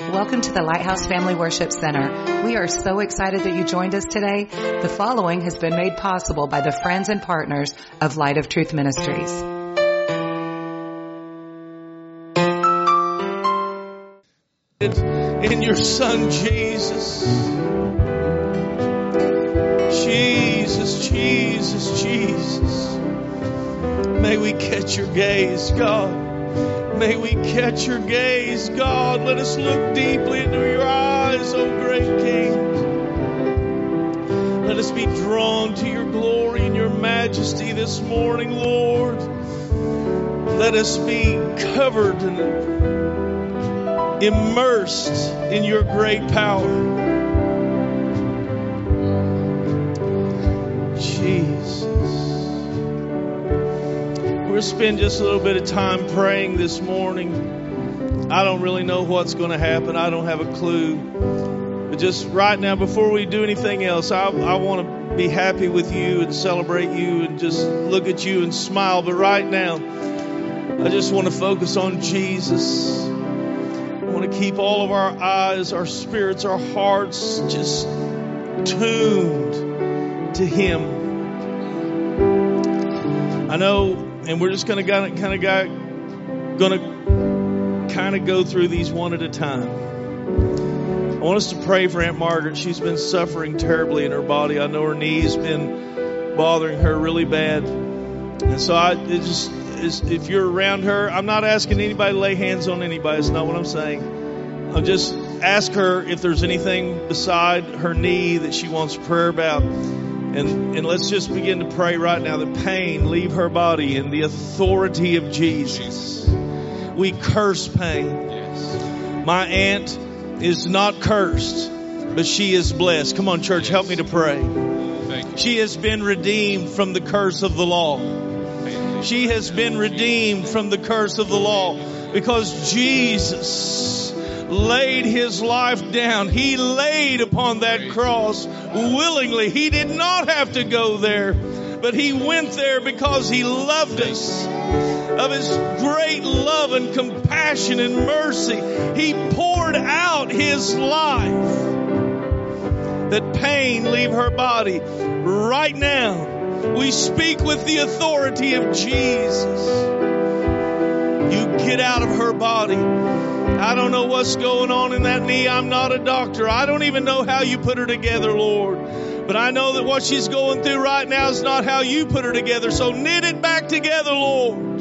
Welcome to the Lighthouse Family Worship Center. We are so excited that you joined us today. The following has been made possible by the friends and partners of Light of Truth Ministries. In your Son, Jesus. Jesus, Jesus, Jesus. May we catch your gaze, God. May we catch your gaze, God. Let us look deeply into your eyes, O great King. Let us be drawn to your glory and your majesty this morning, Lord. Let us be covered and immersed in your great power. Jesus. We'll spend just a little bit of time praying this morning. I don't really know what's going to happen. I don't have a clue. But just right now, before we do anything else, I want to be happy with you and celebrate you and just look at you and smile. But right now, I just want to focus on Jesus. I want to keep all of our eyes, our spirits, our hearts just tuned to Him. I know. And we're just going to go through these one at a time. I want us to pray for Aunt Margaret. She's been suffering terribly in her body. I know her knee's been bothering her really bad. And so if you're around her, I'm not asking anybody to lay hands on anybody. That's not what I'm saying. I'll just ask her if there's anything beside her knee that she wants prayer about. And let's just begin to pray right now that pain leave her body in the authority of Jesus. We curse pain. Yes. My aunt is not cursed, but she is blessed. Come on, church, help me to pray. Thank you. She has been redeemed from the curse of the law. She has been redeemed from the curse of the law because Jesus laid His life down. He laid upon that cross willingly. He did not have to go there, but He went there because He loved us. Of His great love and compassion and mercy, He poured out His life that pain leave her body. Right now, we speak with the authority of Jesus. You get out of her body. I don't know what's going on in that knee. I'm not a doctor. I don't even know how you put her together, Lord. But I know that what she's going through right now is not how you put her together. So knit it back together, Lord.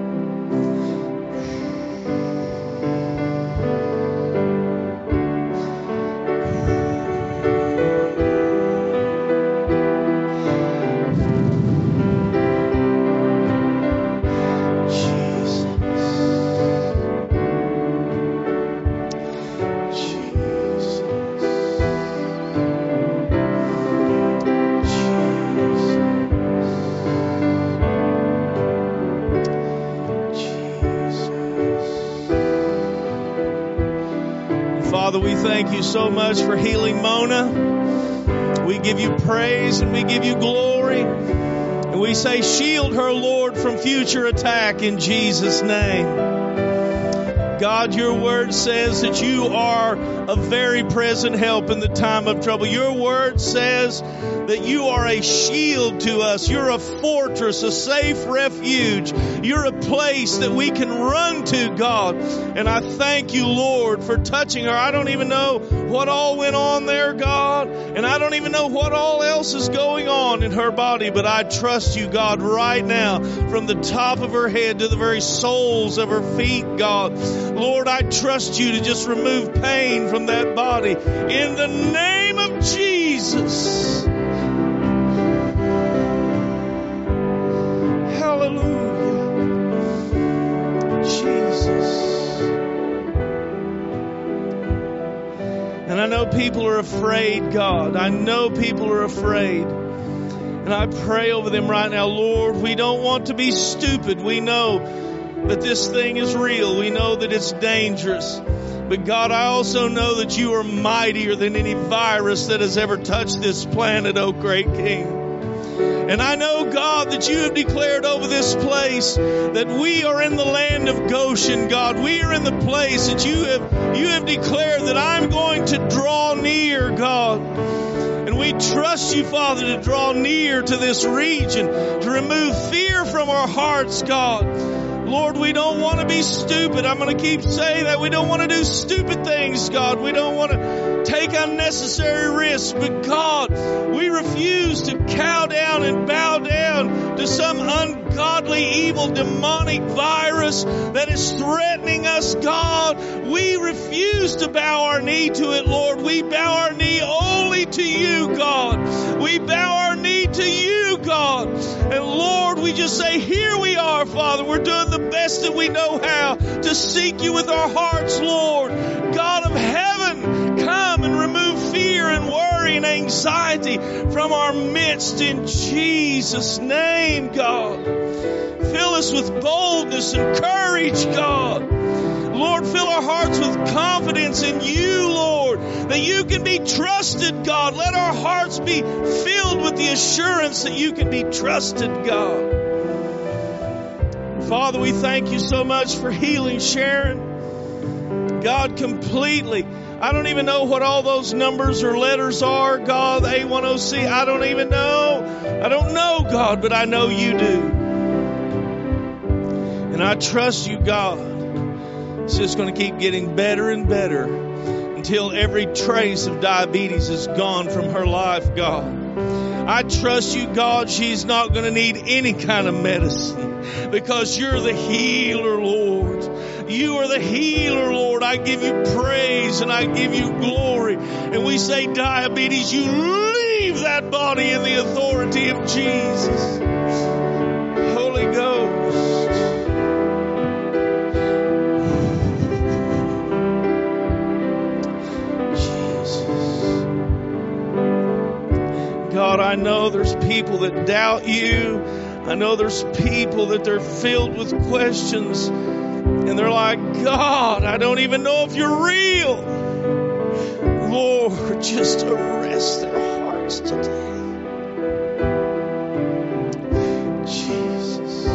Father, we thank you so much for healing Mona. We give you praise and we give you glory. And we say, shield her, Lord, from future attack in Jesus' name. God, your word says that you are a very present help in the time of trouble. Your word says that you are a shield to us. You're a fortress, a safe refuge. You're a place that we can run to, God. And I thank you, Lord, for touching her. I don't even know what all went on there, God. And I don't even know what all else is going on in her body. But I trust you, God, right now, from the top of her head to the very soles of her feet, God. Lord, I trust you to just remove pain from that body in the name of Jesus. Hallelujah. Jesus. And I know people are afraid, God. I know people are afraid. And I pray over them right now, Lord, we don't want to be stupid. We know that this thing is real. We know that it's dangerous. But God, I also know that you are mightier than any virus that has ever touched this planet, oh great King. And I know, God, that you have declared over this place that we are in the land of Goshen, God. We are in the place that you have declared that I'm going to draw near, God. And we trust you, Father, to draw near to this region, to remove fear from our hearts, God. Lord, we don't want to be stupid. I'm going to keep saying that. We don't want to do stupid things, God. We don't want to take unnecessary risks. But God, we refuse to cow down and bow down to some ungodly, evil, demonic virus that is threatening us, God. We refuse to bow our knee to it, Lord. We bow our knee only to you, God. We bow our knee to you, God. And Lord, we just say, here we are, Father. We're doing the best that we know how to seek you with our hearts, Lord. God of heaven, come and remove fear and worry and anxiety from our midst in Jesus' name, God. Fill us with boldness and courage, God. Lord, fill our hearts with confidence in you, Lord, that you can be trusted, God. Let our hearts be filled with the assurance that you can be trusted, God. Father, we thank you so much for healing Sharon, God, completely. I don't even know what all those numbers or letters are, God, A10C. I don't even know. I don't know, God, but I know you do. And I trust you, God. It's just going to keep getting better and better until every trace of diabetes is gone from her life, God. I trust you, God, she's not going to need any kind of medicine because you're the healer, Lord. You are the healer, Lord. I give you praise and I give you glory. And we say, diabetes, you leave that body in the authority of Jesus. Holy Ghost. God, I know there's people that doubt you. I know there's people that they're filled with questions. And they're like, God, I don't even know if you're real. Lord, just arrest their hearts today. Jesus.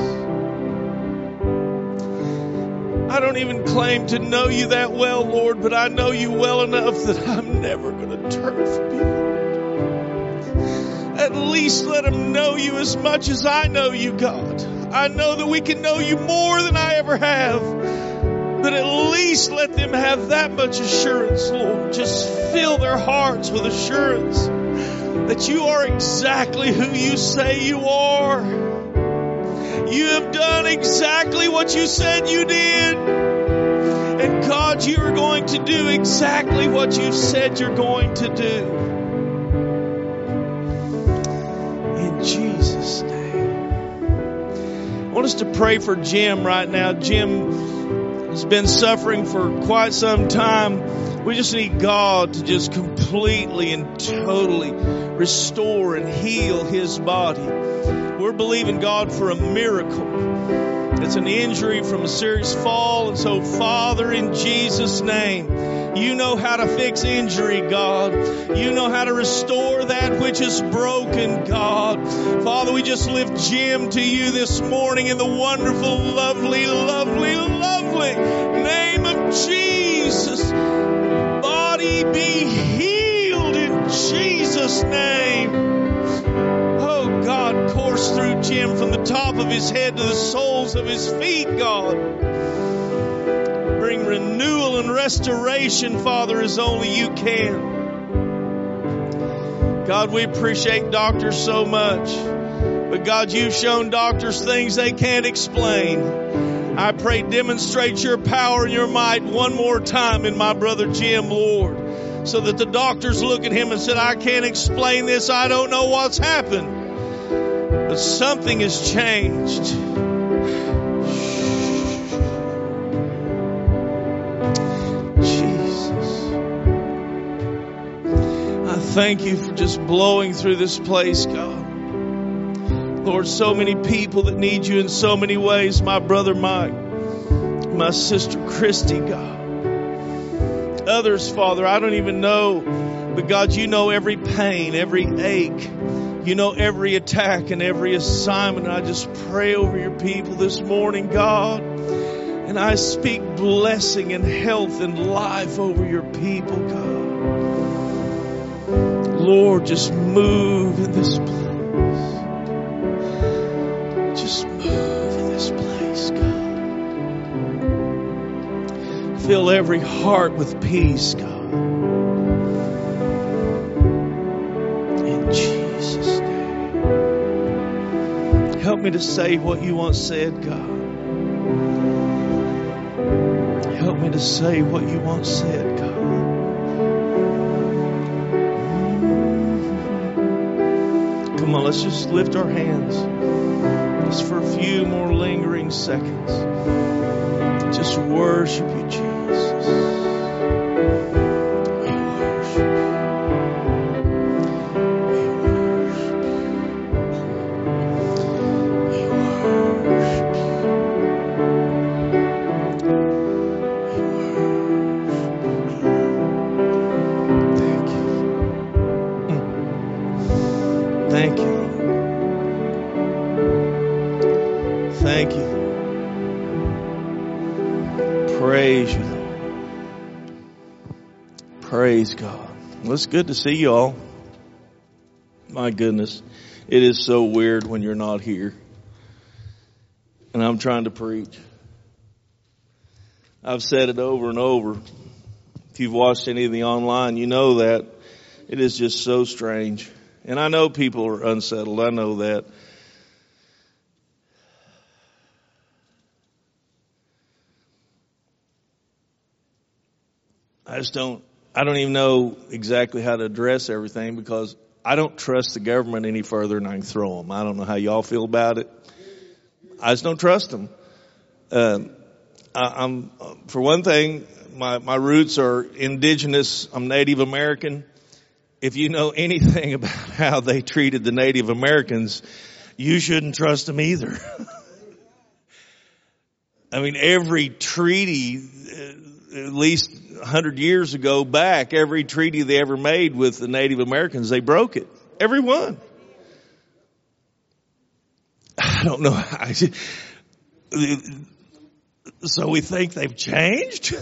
I don't even claim to know you that well, Lord, but I know you well enough that I'm never going to turn from you. At least let them know you as much as I know you, God. I know that we can know you more than I ever have. But at least let them have that much assurance, Lord. Just fill their hearts with assurance that you are exactly who you say you are. You have done exactly what you said you did. And God, you are going to do exactly what you said you're going to do. Jesus' name. I want us to pray for Jim right now. Jim has been suffering for quite some time. We just need God to just completely and totally restore and heal his body. We're believing God for a miracle. It's an injury from a serious fall. And so, Father, in Jesus' name, you know how to fix injury, God. You know how to restore that which is broken, God. Father, we just lift Jim to you this morning in the wonderful, lovely, lovely, lovely name of Jesus. Body be healed in Jesus' name. Oh, God, course through Jim from the top of his head to the soles of his feet, God. Bring renewal and restoration, Father, as only you can. God, we appreciate doctors so much. But God, you've shown doctors things they can't explain. I pray demonstrate your power and your might one more time in my brother Jim, Lord. So that the doctors look at him and said, I can't explain this. I don't know what's happened. But something has changed. Jesus. I thank you for just blowing through this place, God. Lord, so many people that need you in so many ways. My brother Mike, my sister Christy, God. Others, Father, I don't even know. But God, you know every pain, every ache. You know every attack and every assignment. And I just pray over your people this morning, God. And I speak blessing and health and life over your people, God. Lord, just move in this place. Just move in this place, God. Fill every heart with peace, God. In Jesus' name. Help me to say what you once said, God. Help me to say what you once said, God. Come on, let's just lift our hands. Just for a few more lingering seconds. Just worship you, Jesus. We worship you. We worship you. We worship you. Thank you. Thank you. Thank you, Lord. Praise you, Lord. Praise God. Well, it's good to see you all. My goodness. It is so weird when you're not here. And I'm trying to preach. I've said it over and over. If you've watched any of the online, you know that. It is just so strange. And I know people are unsettled. I know that. I don't even know exactly how to address everything because I don't trust the government any further than I can throw them. I don't know how y'all feel about it. I just don't trust them. I'm for one thing, my roots are indigenous. I'm Native American. If you know anything about how they treated the Native Americans, you shouldn't trust them either. I mean, every treaty, at least 100 years ago back, every treaty they ever made with the Native Americans, they broke it. Every one. I don't know. So we think they've changed?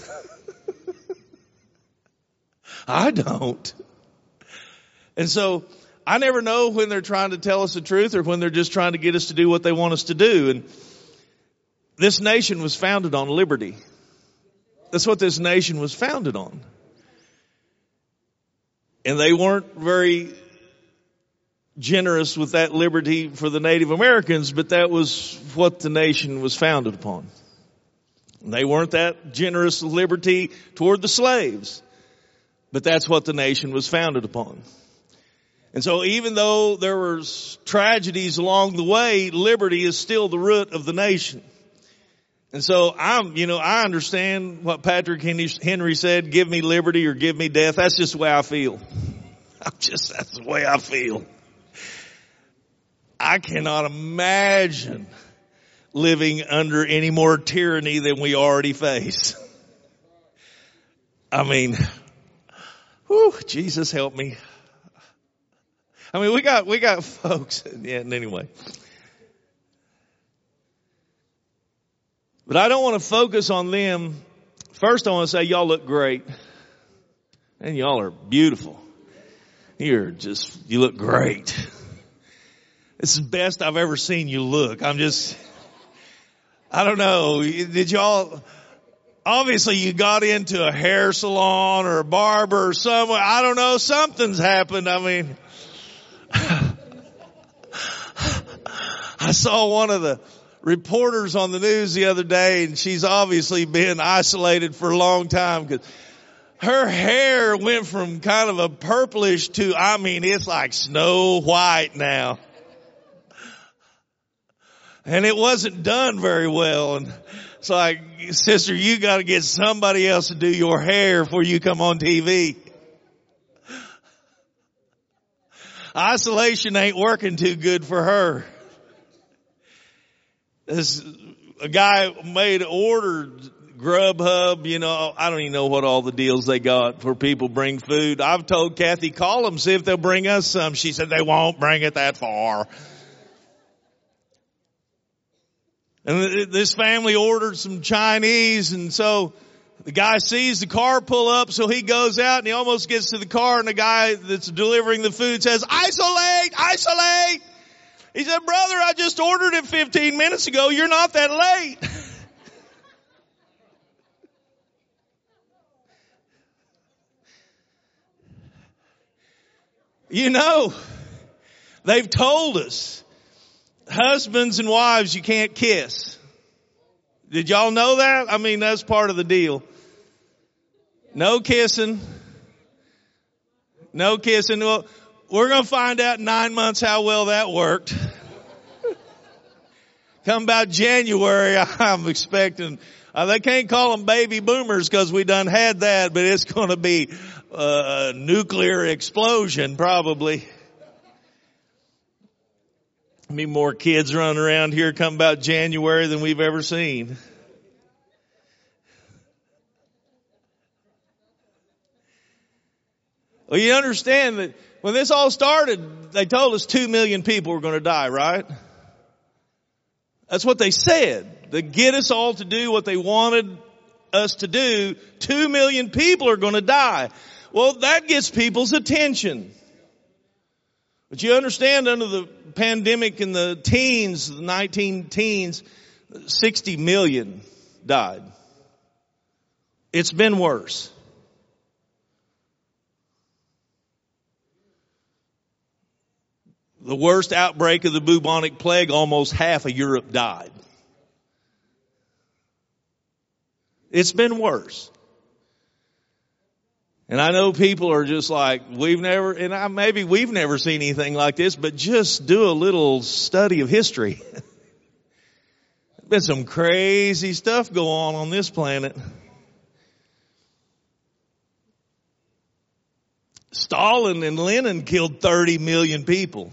I don't. And so I never know when they're trying to tell us the truth or when they're just trying to get us to do what they want us to do. And this nation was founded on liberty. That's what this nation was founded on. And they weren't very generous with that liberty for the Native Americans, but that was what the nation was founded upon. And they weren't that generous with liberty toward the slaves, but that's what the nation was founded upon. And so even though there were tragedies along the way, liberty is still the root of the nation. And so I understand what Patrick Henry said, give me liberty or give me death. That's just the way I feel. That's the way I feel. I cannot imagine living under any more tyranny than we already face. I mean, whew, Jesus help me. I mean, we got folks, yeah, anyway. But I don't want to focus on them. First, I want to say y'all look great. And y'all are beautiful. You look great. It's the best I've ever seen you look. I don't know. Did y'all, obviously you got into a hair salon or a barber or somewhere. I don't know. Something's happened. I mean, I saw one of the reporters on the news the other day, and she's obviously been isolated for a long time because her hair went from kind of a purplish to, I mean, it's like snow white now. And it wasn't done very well. And it's like, sister, you got to get somebody else to do your hair before you come on TV. Isolation ain't working too good for her. A guy Grubhub, I don't even know what all the deals they got for people bring food. I've told Kathy, call them, see if they'll bring us some. She said they won't bring it that far. And this family ordered some Chinese, and so the guy sees the car pull up, so he goes out and he almost gets to the car, and the guy that's delivering the food says, isolate, isolate. He said, brother, I just ordered it 15 minutes ago. You're not that late. They've told us, husbands and wives, you can't kiss. Did y'all know that? I mean, that's part of the deal. No kissing. No kissing. Well, we're going to find out in 9 months how well that worked. Come about January, I'm expecting, they can't call them baby boomers because we done had that, but it's going to be a nuclear explosion probably. More kids running around here come about January than we've ever seen. Well, you understand that when this all started, they told us 2 million people were going to die, right? That's what they said. To get us all to do what they wanted us to do, 2 million people are going to die. Well, that gets people's attention. But you understand, under the pandemic in the teens, the 19 teens, 60 million died. It's been worse. The worst outbreak of the bubonic plague, almost half of Europe died. It's been worse. And I know people are just like, maybe we've never seen anything like this, but just do a little study of history. There's been some crazy stuff go on this planet. Stalin and Lenin killed 30 million people.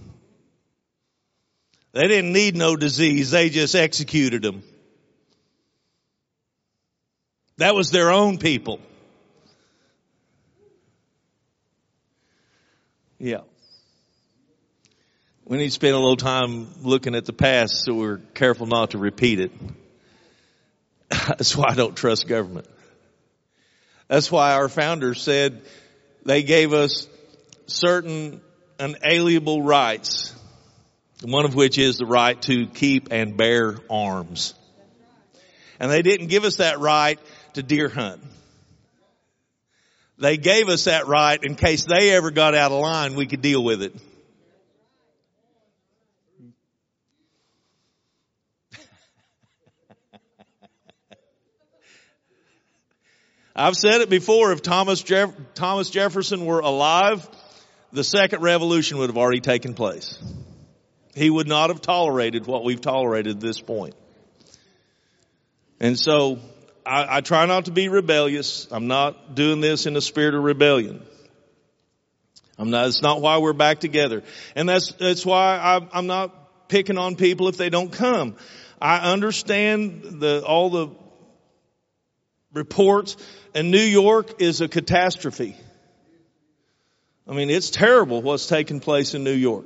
They didn't need no disease. They just executed them. That was their own people. Yeah. We need to spend a little time looking at the past so we're careful not to repeat it. That's why I don't trust government. That's why our founders said they gave us certain unalienable rights, one of which is the right to keep and bear arms. And they didn't give us that right to deer hunt. They gave us that right in case they ever got out of line, we could deal with it. I've said it before, if Thomas Jefferson were alive, the second revolution would have already taken place. He would not have tolerated what we've tolerated at this point. And so I try not to be rebellious. I'm not doing this in a spirit of rebellion. It's not why we're back together. And that's why I'm not picking on people if they don't come. I understand all the reports, and New York is a catastrophe. I mean, it's terrible what's taking place in New York.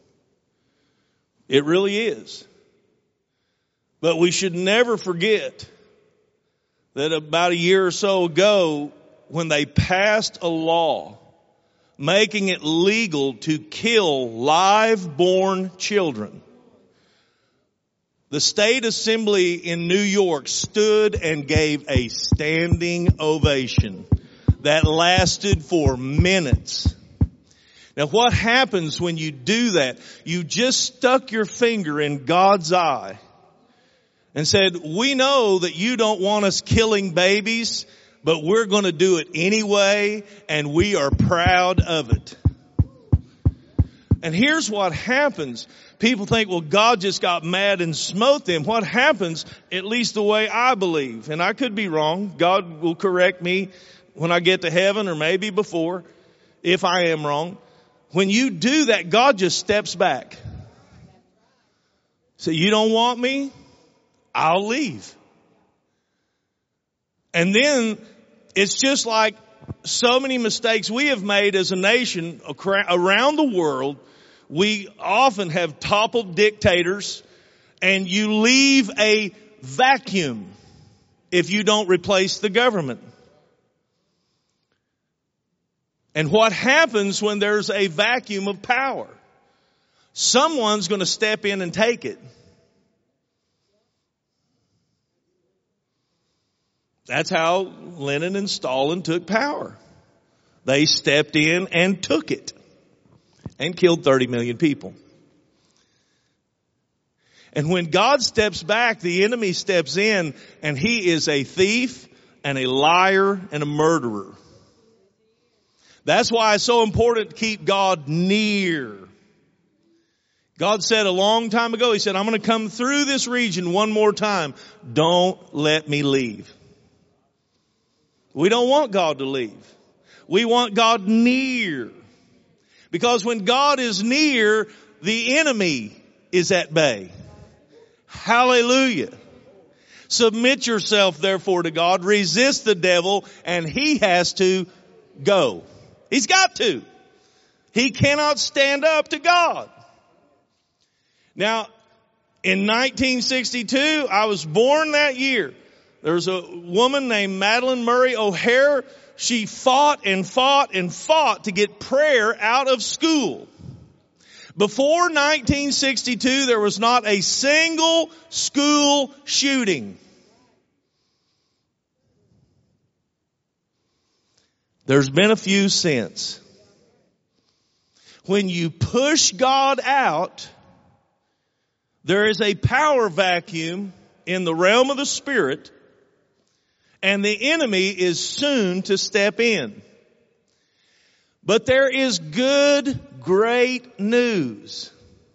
It really is. But we should never forget that about a year or so ago, when they passed a law making it legal to kill live-born children, the state assembly in New York stood and gave a standing ovation that lasted for minutes. Now, what happens when you do that? You just stuck your finger in God's eye and said, we know that you don't want us killing babies, but we're going to do it anyway, and we are proud of it. And here's what happens. People think, well, God just got mad and smote them. What happens, at least the way I believe, and I could be wrong, God will correct me when I get to heaven or maybe before, if I am wrong. When you do that, God just steps back. So you don't want me? I'll leave. And then it's just like so many mistakes we have made as a nation around the world. We often have toppled dictators, and you leave a vacuum if you don't replace the government. And what happens when there's a vacuum of power? Someone's going to step in and take it. That's how Lenin and Stalin took power. They stepped in and took it and killed 30 million people. And when God steps back, the enemy steps in, and he is a thief and a liar and a murderer. That's why it's so important to keep God near. God said a long time ago, He said, I'm going to come through this region one more time. Don't let me leave. We don't want God to leave. We want God near. Because when God is near, the enemy is at bay. Hallelujah. Submit yourself therefore to God. Resist the devil, and he has to go. He's got to. He cannot stand up to God. Now, in 1962, I was born that year. There was a woman named Madalyn Murray O'Hair. She fought and fought and fought to get prayer out of school. Before 1962, there was not a single school shooting. There's been a few since. When you push God out, there is a power vacuum in the realm of the Spirit, and the enemy is soon to step in. But there is good, great news.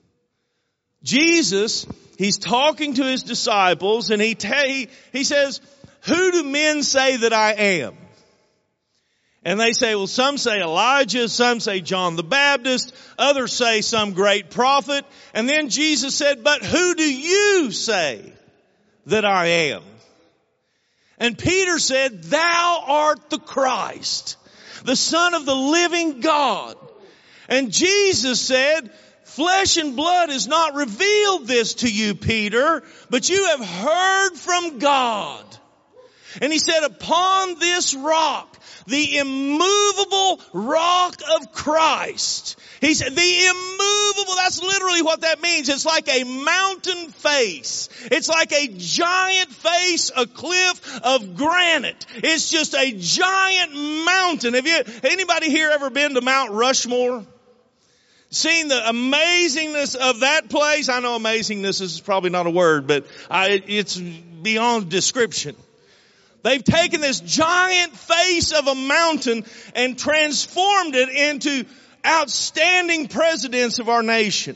Jesus, He's talking to His disciples, and He says, who do men say that I am? And they say, well, some say Elijah, some say John the Baptist, others say some great prophet. And then Jesus said, but who do you say that I am? And Peter said, thou art the Christ, the Son of the living God. And Jesus said, flesh and blood has not revealed this to you, Peter, but you have heard from God. And He said, upon this rock, the immovable rock of Christ. He said, the immovable, that's literally what that means. It's like a mountain face. It's like a giant face, a cliff of granite. It's just a giant mountain. Anybody here ever been to Mount Rushmore? Seen the amazingness of that place? I know amazingness is probably not a word, but it's beyond description. They've taken this giant face of a mountain and transformed it into outstanding presidents of our nation.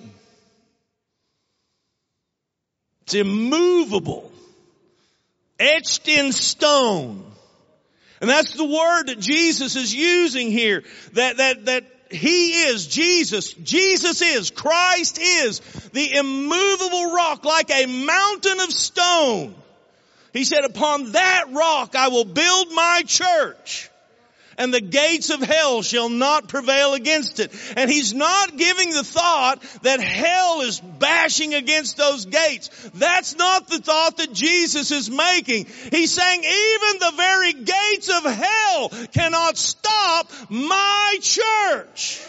It's immovable, etched in stone. And that's the word that Jesus is using here. That He is, Jesus is, Christ is the immovable rock, like a mountain of stone. He said, upon that rock I will build my church, and the gates of hell shall not prevail against it. And He's not giving the thought that hell is bashing against those gates. That's not the thought that Jesus is making. He's saying even the very gates of hell cannot stop my church.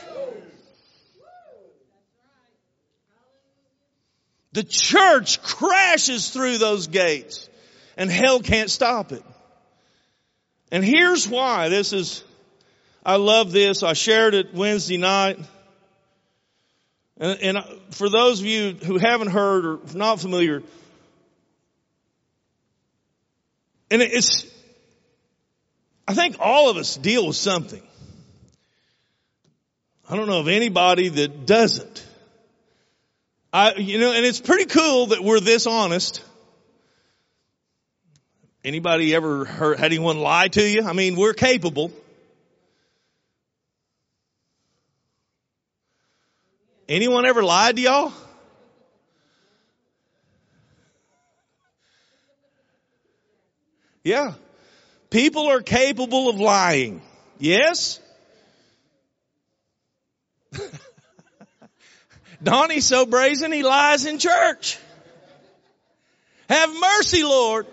The church crashes through those gates, and hell can't stop it. And here's why. I love this. I shared it Wednesday night. And for those of you who haven't heard or not familiar, and I think all of us deal with something. I don't know of anybody that doesn't. And it's pretty cool that we're this honest. Anybody ever had anyone lie to you? I mean, we're capable. Anyone ever lied to y'all? Yeah. People are capable of lying. Yes? Donnie's so brazen he lies in church. Have mercy, Lord.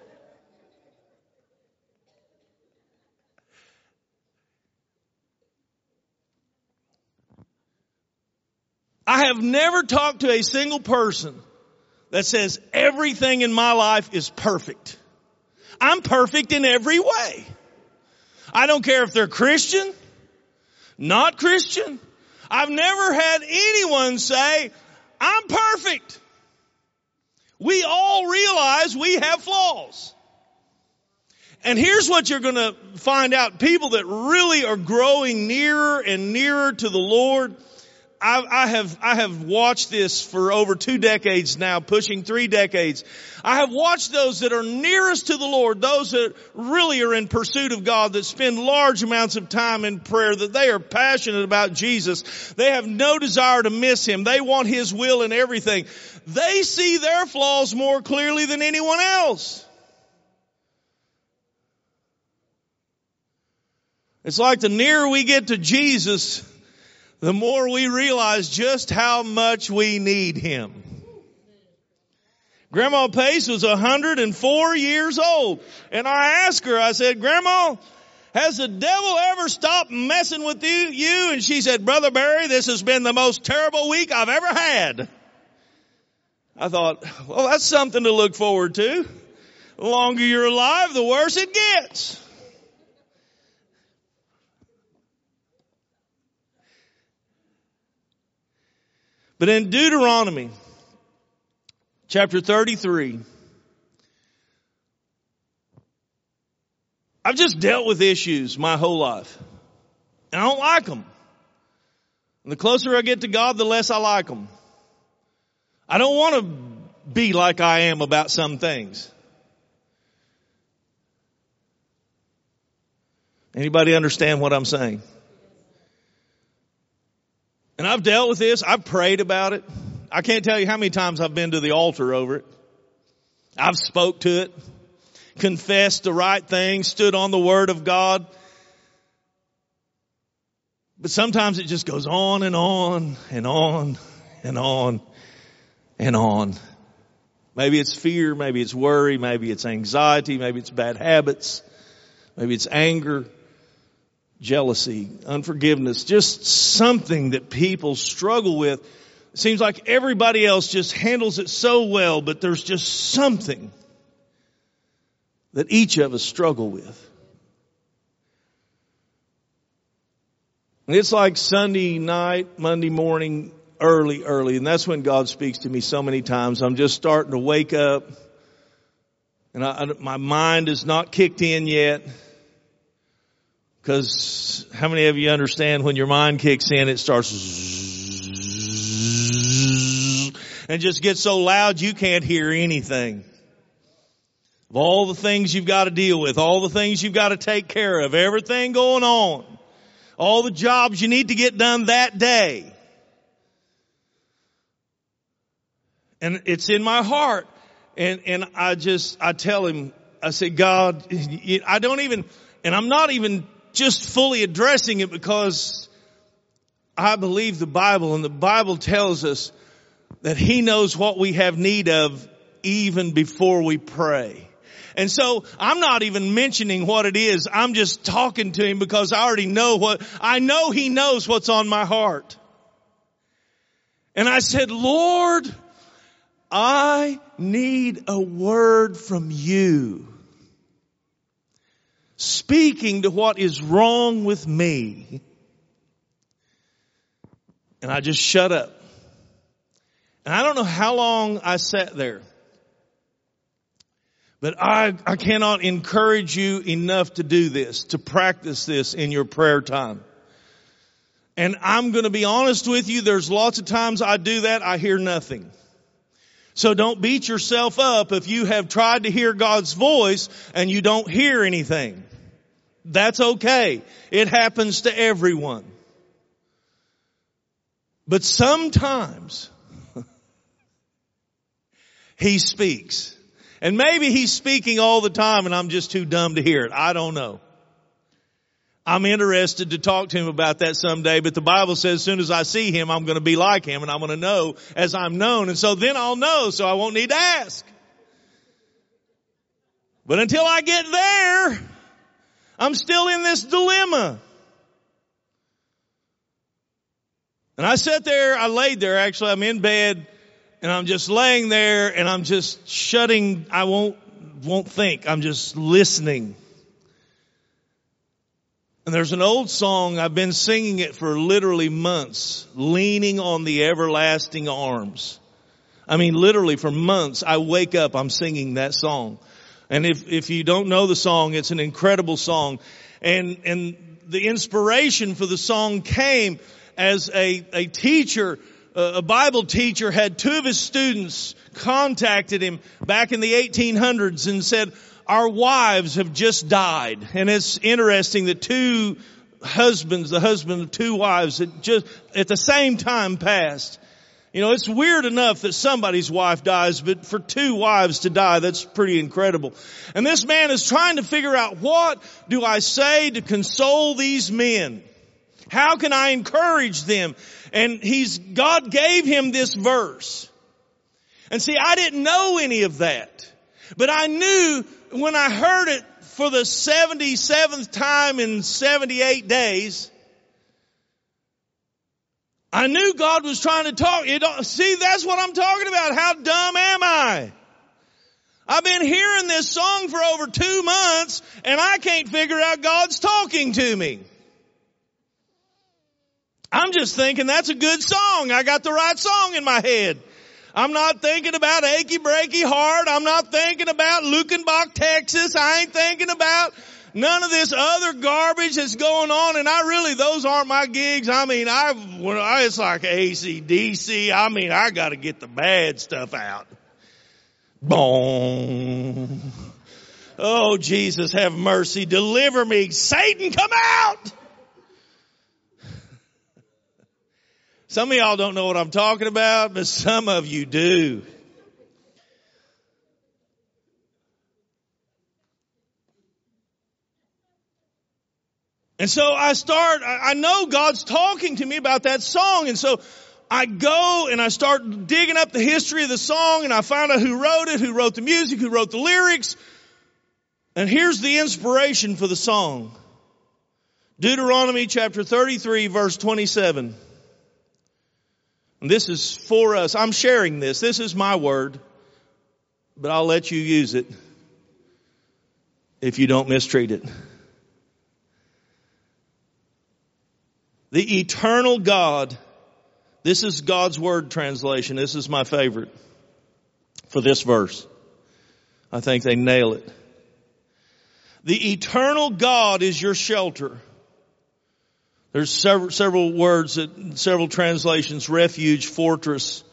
I have never talked to a single person that says everything in my life is perfect. I'm perfect in every way. I don't care if they're Christian, not Christian. I've never had anyone say, I'm perfect. We all realize we have flaws. And here's what you're going to find out. People that really are growing nearer and nearer to the Lord. I have watched this for over 2 decades now, pushing 3 decades. I have watched those that are nearest to the Lord, those that really are in pursuit of God, that spend large amounts of time in prayer, that they are passionate about Jesus. They have no desire to miss Him. They want His will in everything. They see their flaws more clearly than anyone else. It's like the nearer we get to Jesus, the more we realize just how much we need Him. Grandma Pace was 104 years old. And I asked her, I said, Grandma, has the devil ever stopped messing with you? And she said, Brother Barry, this has been the most terrible week I've ever had. I thought, well, that's something to look forward to. The longer you're alive, the worse it gets. But in Deuteronomy chapter 33, I've just dealt with issues my whole life. And I don't like them. And the closer I get to God, the less I like them. I don't want to be like I am about some things. Anybody understand what I'm saying? And I've dealt with this. I've prayed about it. I can't tell you how many times I've been to the altar over it. I've spoke to it, confessed the right thing, stood on the Word of God. But sometimes it just goes on and on and on and on and on. Maybe it's fear, maybe it's worry, maybe it's anxiety, maybe it's bad habits, maybe it's anger, jealousy, unforgiveness, just something that people struggle with. It seems like everybody else just handles it so well, but there's just something that each of us struggle with. And it's like Sunday night, Monday morning, early, and that's when God speaks to me so many times. I'm just starting to wake up, and my mind is not kicked in yet. Because how many of you understand when your mind kicks in, it starts and just gets so loud you can't hear anything. Of all the things you've got to deal with, all the things you've got to take care of, everything going on, all the jobs you need to get done that day. And it's in my heart. And I tell Him, I say, God, I don't even, and I'm not even just fully addressing it because I believe the Bible, and the Bible tells us that He knows what we have need of even before we pray. And so I'm not even mentioning what it is. I'm just talking to Him because I already know I know He knows what's on my heart. And I said, Lord, I need a word from You, speaking to what is wrong with me. And I just shut up. And I don't know how long I sat there. But I cannot encourage you enough to do this, to practice this in your prayer time. And I'm going to be honest with you, there's lots of times I do that, I hear nothing. So don't beat yourself up if you have tried to hear God's voice and you don't hear anything. That's okay. It happens to everyone. But sometimes He speaks. And maybe he's speaking all the time and I'm just too dumb to hear it. I don't know. I'm interested to talk to him about that someday, but the Bible says as soon as I see him, I'm going to be like him and I'm going to know as I'm known. And so then I'll know, so I won't need to ask. But until I get there, I'm still in this dilemma. And I sat there, I laid there, actually, I'm in bed, and I'm just laying there, and I'm just shutting, I won't think, I'm just listening. And there's an old song, I've been singing it for literally months, Leaning on the Everlasting Arms. I mean, literally for months, I wake up, I'm singing that song. And if you don't know the song, it's an incredible song. And the inspiration for the song came as a teacher, a Bible teacher, had two of his students contacted him back in the 1800s and said, our wives have just died. And it's interesting that two husbands, the husband of two wives, had just at the same time passed. You know, it's weird enough that somebody's wife dies, but for two wives to die, that's pretty incredible. And this man is trying to figure out, what do I say to console these men? How can I encourage them? And God gave him this verse. And see, I didn't know any of that. But I knew when I heard it for the 77th time in 78 days, I knew God was trying to talk. See, that's what I'm talking about. How dumb am I? I've been hearing this song for over 2 months and I can't figure out God's talking to me. I'm just thinking that's a good song. I got the right song in my head. I'm not thinking about Achy Breaky Heart. I'm not thinking about Lukenbach, Texas. I ain't thinking about none of this other garbage that's going on. And those aren't my gigs. I mean, it's like AC/DC. I mean, I got to get the bad stuff out. Boom. Oh, Jesus, have mercy. Deliver me. Satan, come out. Some of y'all don't know what I'm talking about, but some of you do. And so I know God's talking to me about that song. And so I go and I start digging up the history of the song and I find out who wrote it, who wrote the music, who wrote the lyrics. And here's the inspiration for the song. Deuteronomy chapter 33, verse 27. And this is for us. I'm sharing this. This is my word, but I'll let you use it if you don't mistreat it. The eternal God, this is God's word translation. This is my favorite for this verse. I think they nail it. The eternal God is your shelter. There's several words, several translations, refuge, fortress.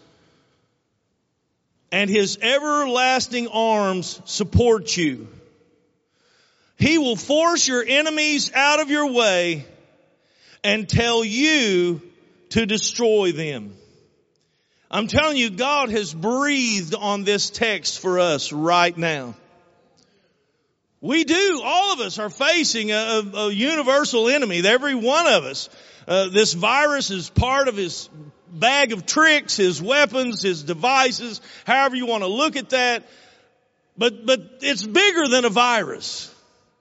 And his everlasting arms support you. He will force your enemies out of your way and tell you to destroy them. I'm telling you, God has breathed on this text for us right now. We do. All of us are facing a universal enemy. Every one of us. This virus is part of his bag of tricks, his weapons, his devices, however you want to look at that. But it's bigger than a virus.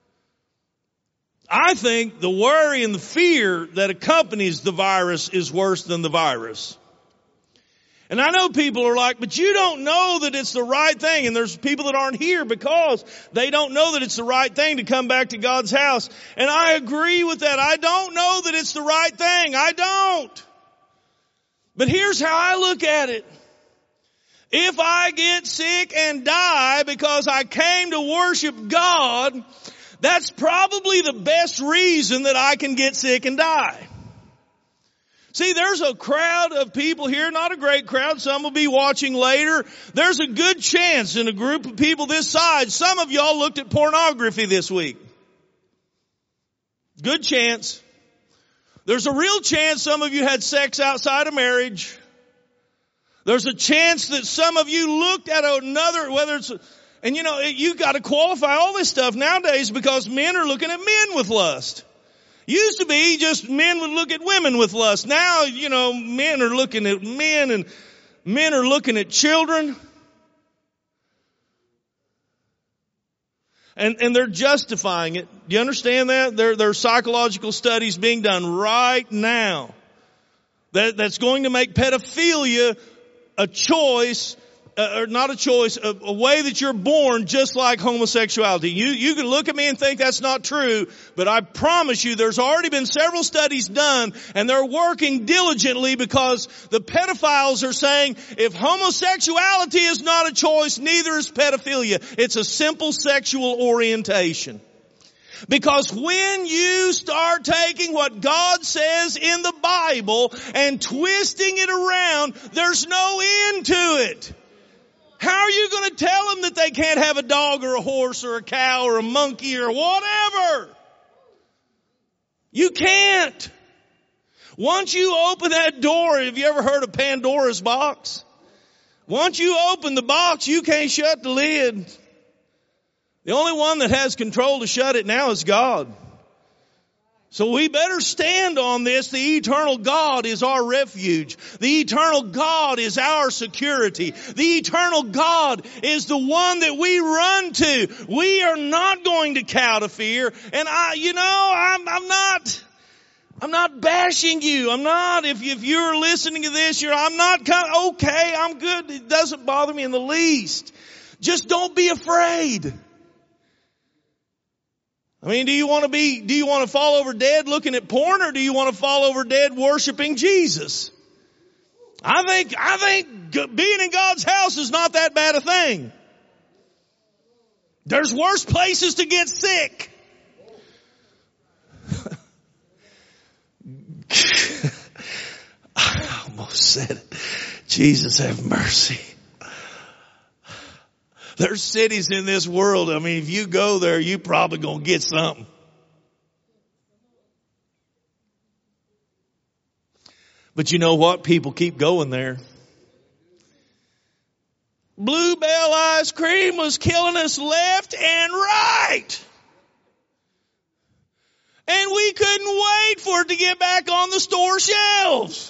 I think the worry and the fear that accompanies the virus is worse than the virus. And I know people are like, but you don't know that it's the right thing. And there's people that aren't here because they don't know that it's the right thing to come back to God's house. And I agree with that. I don't know that it's the right thing. I don't. But here's how I look at it. If I get sick and die because I came to worship God, that's probably the best reason that I can get sick and die. See, there's a crowd of people here, not a great crowd. Some will be watching later. There's a good chance in a group of people this size, some of y'all looked at pornography this week. Good chance. There's a real chance some of you had sex outside of marriage. There's a chance that some of you looked at another, whether it's And you got to qualify all this stuff nowadays because men are looking at men with lust. Used to be just men would look at women with lust. Now, men are looking at men and men are looking at children. And they're justifying it. Do you understand that? There are psychological studies being done right now that's going to make pedophilia a choice, or not a choice, a way that you're born, just like homosexuality. You can look at me and think that's not true, but I promise you there's already been several studies done, and they're working diligently because the pedophiles are saying if homosexuality is not a choice, neither is pedophilia. It's a simple sexual orientation. Because when you start taking what God says in the Bible and twisting it around, there's no end to it. How are you going to tell them that they can't have a dog or a horse or a cow or a monkey or whatever? You can't. Once you open that door, have you ever heard of Pandora's box? Once you open the box, you can't shut the lid. The only one that has control to shut it now is God. So we better stand on this. The eternal God is our refuge. The eternal God is our security. The eternal God is the one that we run to. We are not going to cow to fear. And I'm not bashing you. I'm not, if you're listening to this, I'm not okay, I'm good. It doesn't bother me in the least. Just don't be afraid. I mean, do you want to fall over dead looking at porn, or do you want to fall over dead worshiping Jesus? I think being in God's house is not that bad a thing. There's worse places to get sick. I almost said it. Jesus have mercy. There's cities in this world, I mean, if you go there, you probably gonna get something. But you know what? People keep going there. Bluebell ice cream was killing us left and right. And we couldn't wait for it to get back on the store shelves.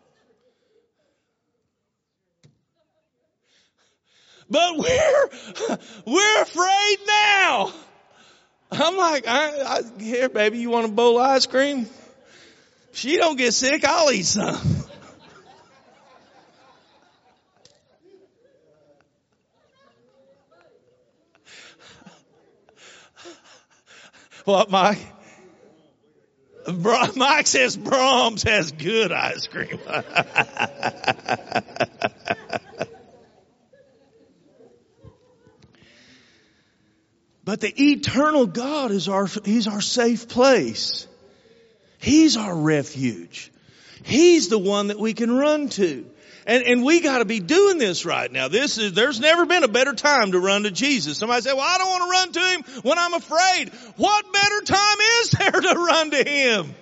But we're afraid now. I'm like, here, baby, you want a bowl of ice cream? If she don't get sick, I'll eat some. What, Mike? Mike says Brahms has good ice cream. But the eternal God is He's our safe place. He's our refuge. He's the one that we can run to. And we gotta be doing this right now. There's never been a better time to run to Jesus. Somebody say, well, I don't want to run to Him when I'm afraid. What better time is there to run to Him?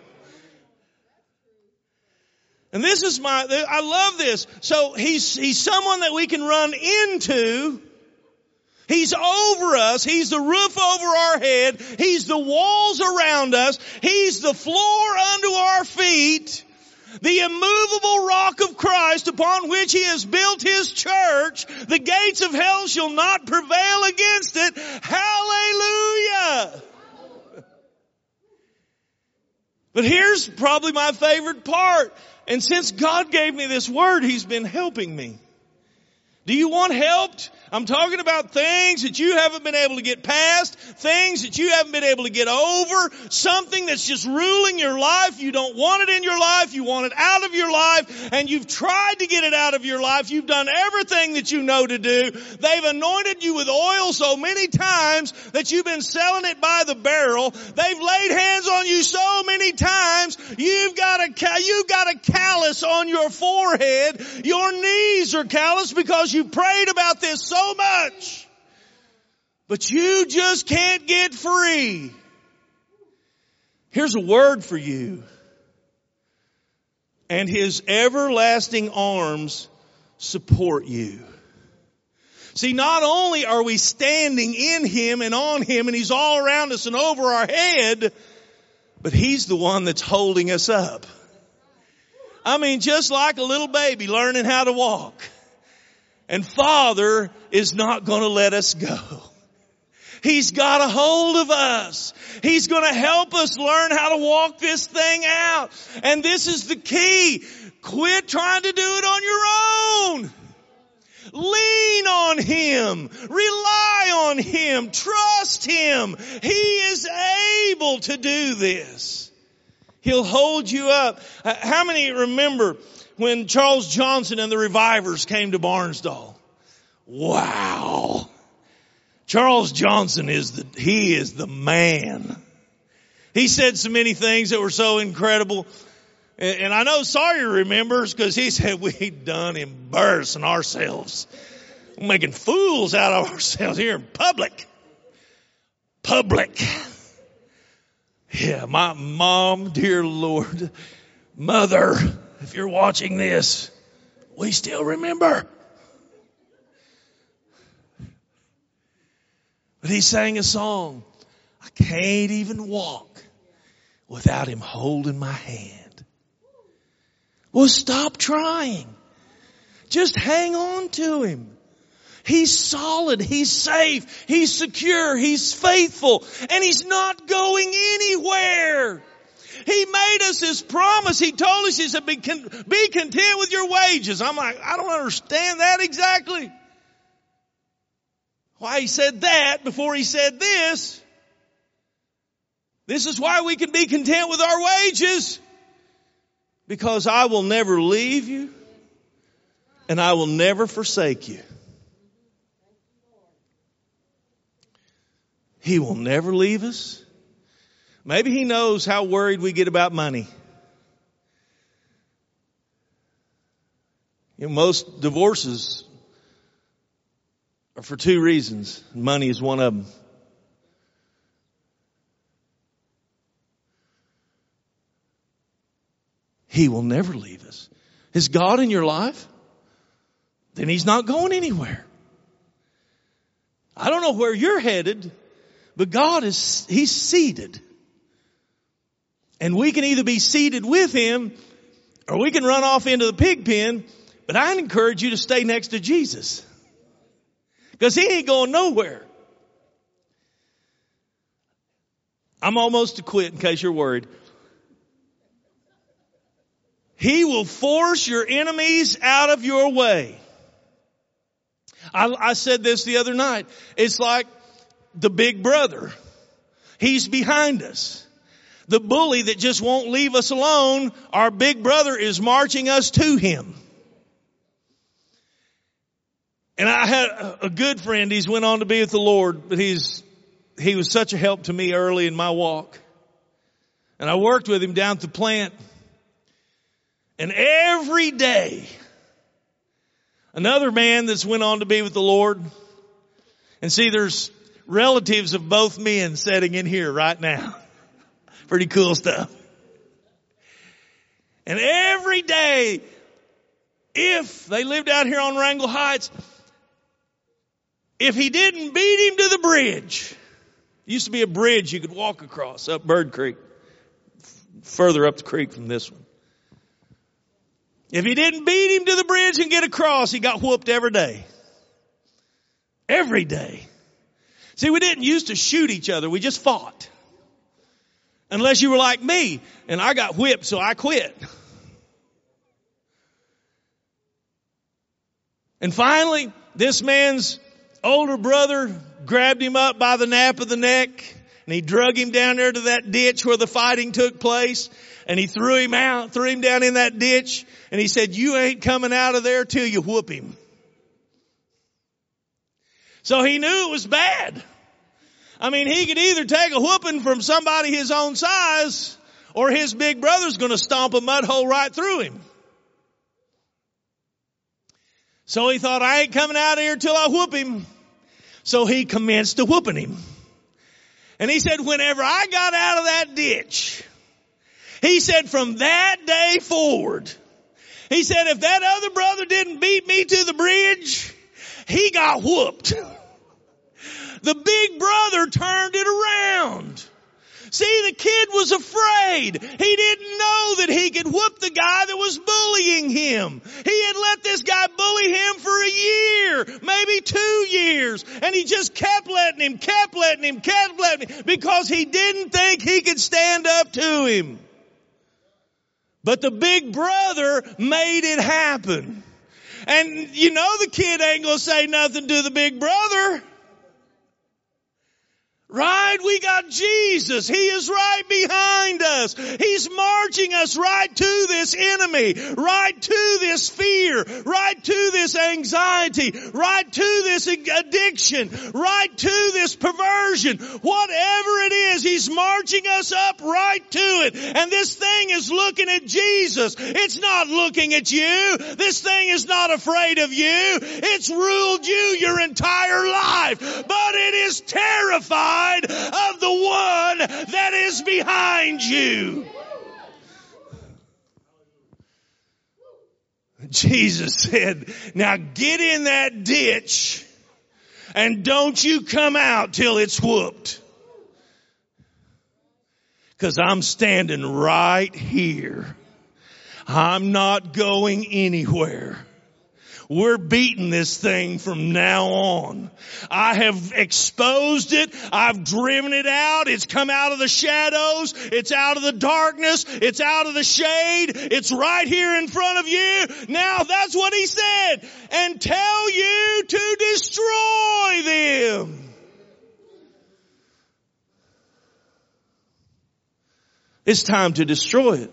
And I love this. So He's someone that we can run into. He's over us. He's the roof over our head. He's the walls around us. He's the floor under our feet. The immovable rock of Christ upon which He has built His church. The gates of hell shall not prevail against it. Hallelujah! But here's probably my favorite part. And since God gave me this word, He's been helping me. Do you want helped? I'm talking about things that you haven't been able to get past, things that you haven't been able to get over, something that's just ruling your life. You don't want it in your life. You want it out of your life, and you've tried to get it out of your life. You've done everything that you know to do. They've anointed you with oil so many times that you've been selling it by the barrel. They've laid hands on you so many times. You've got a callus on your forehead. Your knees are calloused because you prayed about this so much. But you just can't get free. Here's a word for you. And His everlasting arms support you. See, not only are we standing in Him and on Him and He's all around us and over our head, but He's the one that's holding us up. I mean, just like a little baby learning how to walk. And Father is not going to let us go. He's got a hold of us. He's going to help us learn how to walk this thing out. And this is the key. Quit trying to do it on your own. Lean on Him. Rely on Him. Trust Him. He is able to do this. He'll hold you up. How many remember when Charles Johnson and the Revivers came to Barnsdall? Wow. Charles Johnson is the man. He said so many things that were so incredible. And I know Sawyer remembers because he said we done embarrassing ourselves. We're making fools out of ourselves here in public. Yeah, my mom, dear Lord, Mother, if you're watching this, we still remember. But he sang a song. I can't even walk without Him holding my hand. Well, stop trying. Just hang on to Him. He's solid. He's safe. He's secure. He's faithful. And He's not going anywhere. He made us His promise. He told us, He said, be content with your wages. I'm like, I don't understand that exactly. Why He said that before He said this. This is why we can be content with our wages. Because I will never leave you and I will never forsake you. He will never leave us. Maybe He knows how worried we get about money. You know, most divorces are for two reasons. Money is one of them. He will never leave us. Is God in your life? Then He's not going anywhere. I don't know where you're headed, but God He's seated. And we can either be seated with Him or we can run off into the pig pen. But I encourage you to stay next to Jesus. Because He ain't going nowhere. I'm almost to quit in case you're worried. He will force your enemies out of your way. I said this the other night. It's like the big brother. He's behind us. The bully that just won't leave us alone, our big brother is marching us to him. And I had a good friend. He's went on to be with the Lord, but he was such a help to me early in my walk. And I worked with him down at the plant. And every day, another man that's went on to be with the Lord. And see, there's relatives of both men sitting in here right now. Pretty cool stuff. And every day, if they lived out here on Wrangell Heights, if he didn't beat him to the bridge, used to be a bridge you could walk across up Bird Creek, further up the creek from this one. If he didn't beat him to the bridge and get across, he got whooped every day. Every day. See, we didn't used to shoot each other. We just fought. Unless you were like me and I got whipped, so I quit. And finally, this man's older brother grabbed him up by the nape of the neck and he drug him down there to that ditch where the fighting took place. And he threw him down in that ditch. And he said, you ain't coming out of there till you whoop him. So he knew it was bad. I mean, he could either take a whooping from somebody his own size or his big brother's going to stomp a mud hole right through him. So he thought, I ain't coming out of here till I whoop him. So he commenced to whooping him. And he said, whenever I got out of that ditch, he said, from that day forward, he said, if that other brother didn't beat me to the bridge, he got whooped. The big brother turned it around. See, the kid was afraid. He didn't know that he could whoop the guy that was bullying him. He had let this guy bully him for a year, maybe 2 years. And he just kept letting him, because he didn't think he could stand up to him. But the big brother made it happen. And you know the kid ain't gonna say nothing to the big brother. Right? We got Jesus. He is right behind us. He's marching us right to this enemy, right to this fear, right to this anxiety, right to this addiction, right to this perversion. Whatever it is, He's marching us up right to it. And this thing is looking at Jesus. It's not looking at you. This thing is not afraid of you. It's ruled you your entire life. But it is terrified of the one that is behind you. Jesus said, now get in that ditch and don't you come out till it's whooped. Because I'm standing right here. I'm not going anywhere. We're beating this thing from now on. I have exposed it. I've driven it out. It's come out of the shadows. It's out of the darkness. It's out of the shade. It's right here in front of you. Now that's what He said. And tell you to destroy them. It's time to destroy it.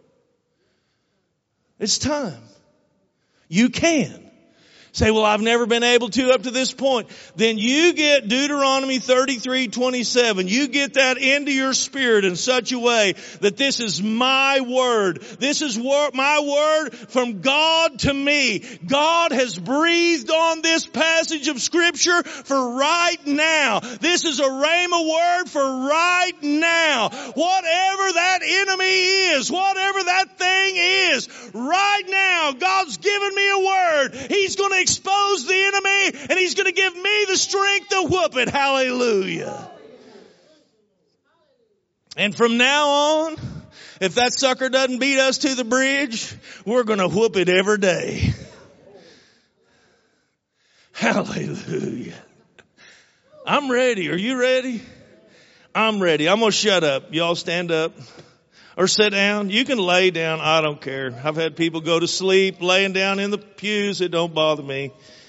It's time. You can. Say, well, I've never been able to up to this point. Then you get Deuteronomy 33:27. You get that into your spirit in such a way that this is my word. This is my word from God to me. God has breathed on this passage of Scripture for right now. This is a rhema word for right now. Whatever that enemy is, whatever that thing is, right now, God's given me a word. He's going to expose the enemy and He's going to give me the strength to whoop it. Hallelujah. And from now on, if that sucker doesn't beat us to the bridge, we're going to whoop it every day. Hallelujah. I'm ready. Are you ready? I'm ready. I'm going to shut up. Y'all stand up. Or sit down. You can lay down. I don't care. I've had people go to sleep laying down in the pews. It don't bother me.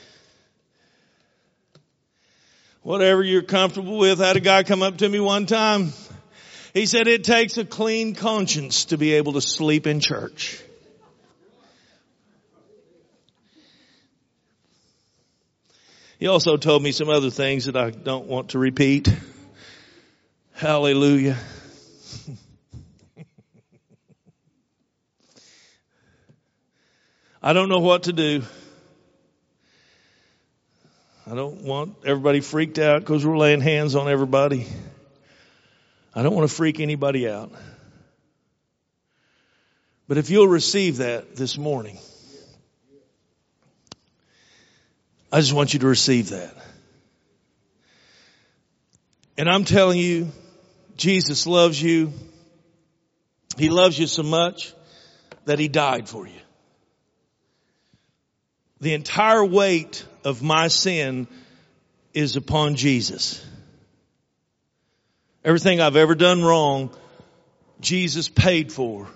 Whatever you're comfortable with. I had a guy come up to me one time. He said it takes a clean conscience to be able to sleep in church. He also told me some other things that I don't want to repeat. Hallelujah. I don't know what to do. I don't want everybody freaked out because we're laying hands on everybody. I don't want to freak anybody out. But if you'll receive that this morning, I just want you to receive that. And I'm telling you, Jesus loves you. He loves you so much that He died for you. The entire weight of my sin is upon Jesus. Everything I've ever done wrong, Jesus paid for.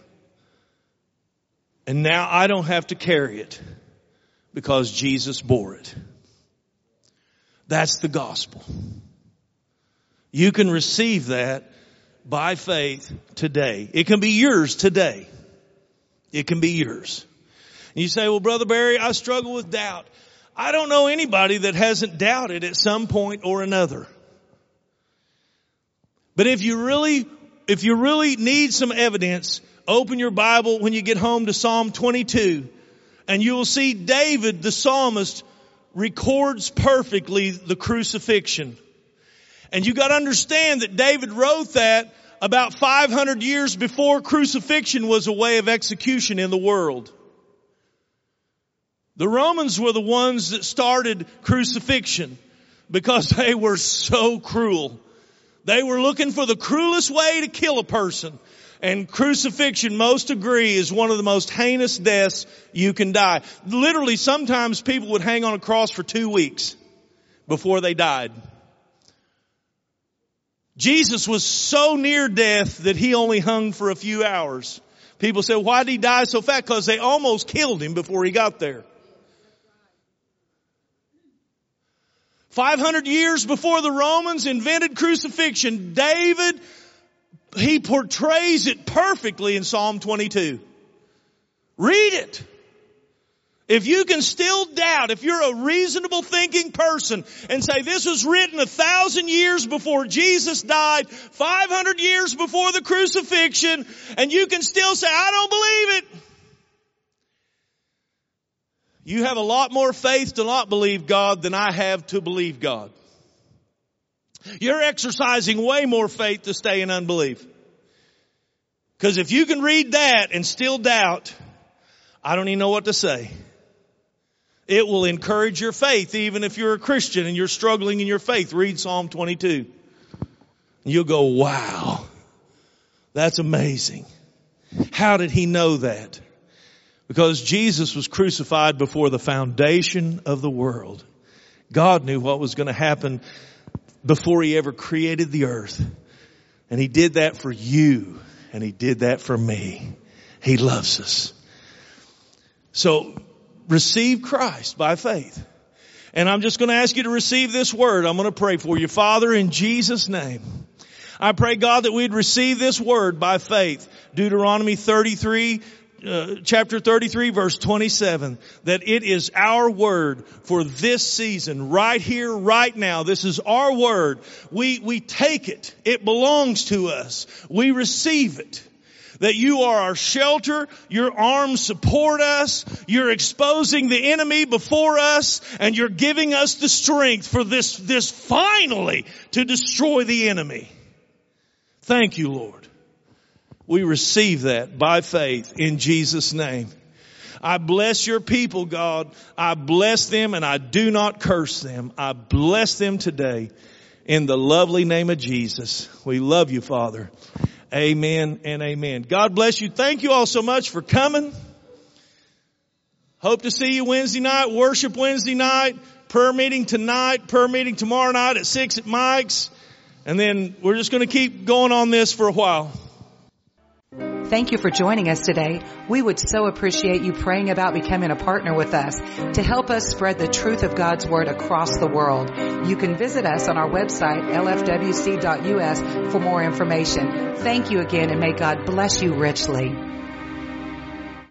And now I don't have to carry it because Jesus bore it. That's the gospel. You can receive that by faith today. It can be yours today. It can be yours. And you say, well, Brother Barry, I struggle with doubt. I don't know anybody that hasn't doubted at some point or another. But if you really need some evidence, open your Bible when you get home to Psalm 22, and you will see David, the psalmist, records perfectly the crucifixion. And you got to understand that David wrote that about 500 years before crucifixion was a way of execution in the world. The Romans were the ones that started crucifixion because they were so cruel. They were looking for the cruelest way to kill a person. And crucifixion, most agree, is one of the most heinous deaths you can die. Literally, sometimes people would hang on a cross for 2 weeks before they died. Jesus was so near death that he only hung for a few hours. People say, why did he die so fast? Because they almost killed him before he got there. 500 years before the Romans invented crucifixion, David, he portrays it perfectly in Psalm 22. Read it. If you can still doubt, if you're a reasonable thinking person and say this was written 1,000 years before Jesus died, 500 years before the crucifixion, and you can still say, I don't believe it. You have a lot more faith to not believe God than I have to believe God. You're exercising way more faith to stay in unbelief. Because if you can read that and still doubt, I don't even know what to say. It will encourage your faith, even if you're a Christian and you're struggling in your faith. Read Psalm 22. You'll go, wow, that's amazing. How did he know that? Because Jesus was crucified before the foundation of the world. God knew what was going to happen before he ever created the earth. And he did that for you. And he did that for me. He loves us. So receive Christ by faith. And I'm just going to ask you to receive this word. I'm going to pray for you. Father, in Jesus' name, I pray, God, that we'd receive this word by faith. Deuteronomy 33, chapter 33, verse 27, that it is our word for this season, right here, right now. This is our word. We take it. It belongs to us. We receive it. That you are our shelter, your arms support us, you're exposing the enemy before us, and you're giving us the strength for this finally to destroy the enemy. Thank you, Lord. We receive that by faith in Jesus' name. I bless your people, God. I bless them and I do not curse them. I bless them today in the lovely name of Jesus. We love you, Father. Amen and amen. God bless you. Thank you all so much for coming. Hope to see you Wednesday night, worship Wednesday night, prayer meeting tonight, prayer meeting tomorrow night at 6 at Mike's. And then we're just going to keep going on this for a while. Thank you for joining us today. We would so appreciate you praying about becoming a partner with us to help us spread the truth of God's Word across the world. You can visit us on our website, lfwc.us, for more information. Thank you again, and may God bless you richly.